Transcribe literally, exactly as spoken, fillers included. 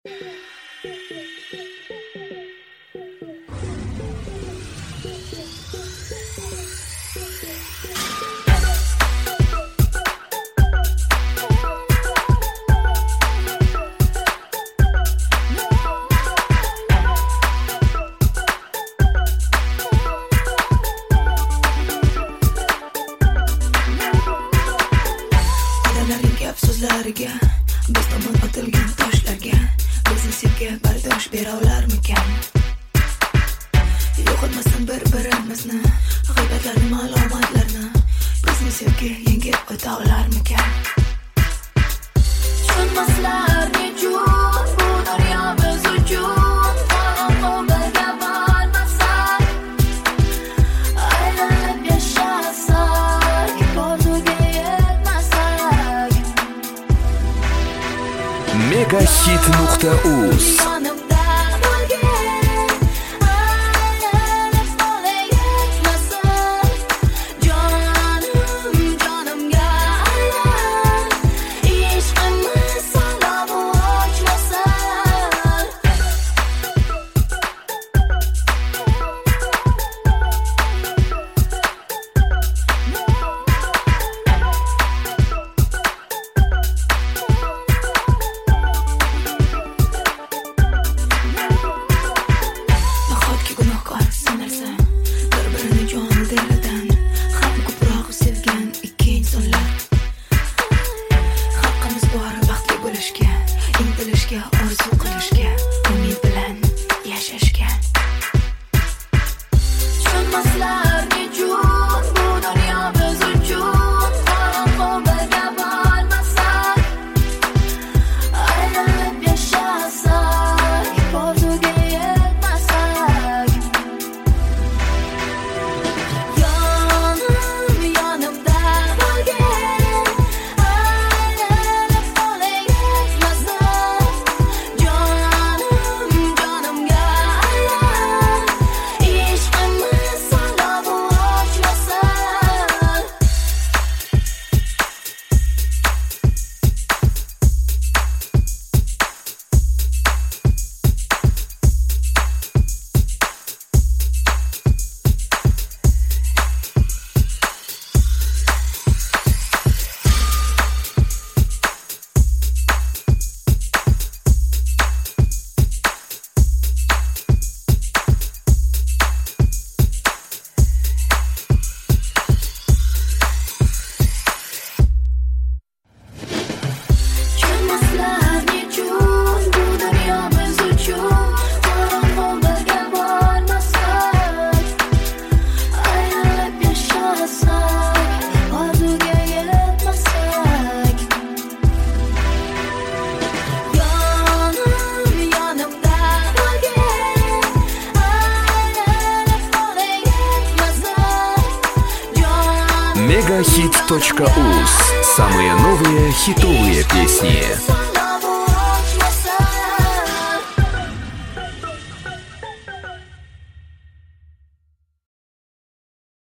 So'zlariga, biz tomon otilgan toshlarga bizni sevga bardosh bera olarmikan? Yo'qotmasdan bir-birimizni, g'iybatlarni, ma'lumotlarni bizni sevgi yengib o'ta olarmikan? Tushunmaslar nechun bu dunyo biz uchun qorong'u birga bormasak, aylanib yashasak, orzuga yetmasak. Megahit nuqta uz orzu qilishga, umid bilan yashashga. Tushunmaslar nechun bu dunyo biz uchun qorong'u birga bormasak, aylanib yashasak, orzuga yetmasak. Yonim yonimda bo'lgin, aylanib qolay yetmasak. Megahit точка уз. Самые новые хитовые песни.